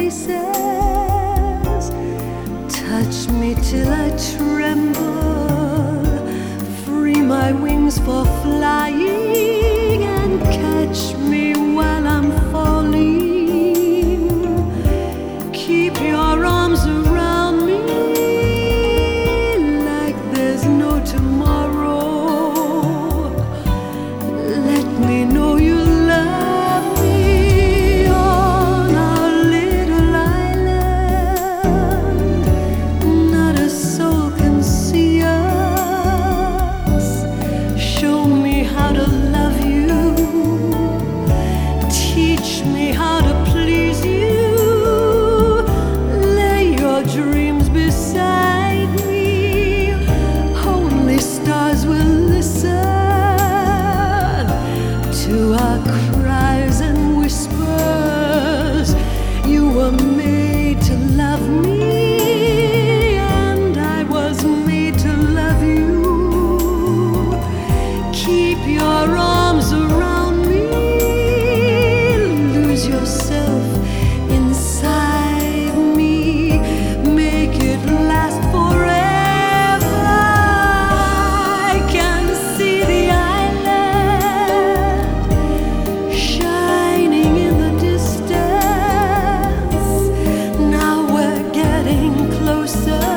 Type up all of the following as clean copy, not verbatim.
places. Touch me till I tremble, free my wings for flying, and catch me while I'm falling. Keep your arms around me like there's no tomorrow. Let me know you love me on our little island. Not a soul can see us. Show me how to love you. Teach me how to please you. Lay your dreams beside me. Only stars will listen to our cries and whispers. You were made to love me, and I was made to love you. Keep your arms around me. Lose yourself inside me. Make it last forever. I can see the island shining in the distance. Now we're getting closer.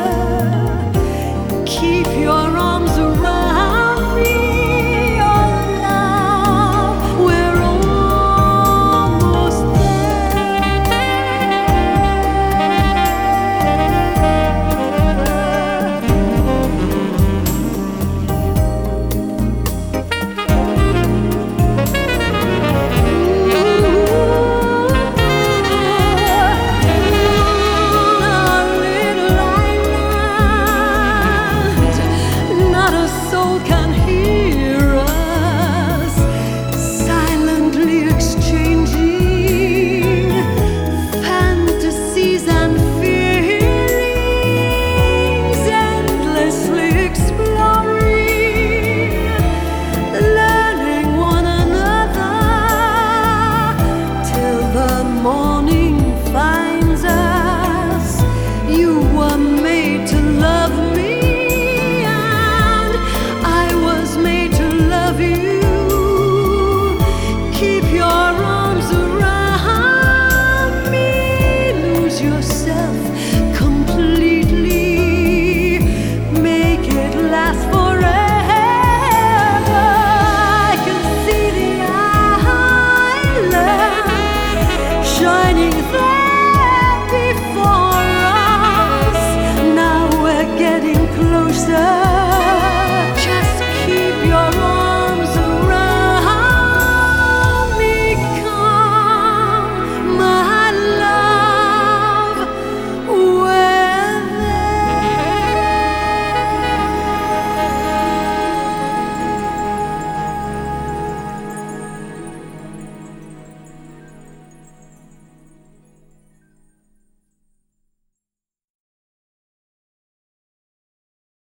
Keep your arms around me. Oh, love, we're almost our little island. Not a soul can hear us, silently exchanging fantasies and feelings, endlessly exploring, learning one another till the morning.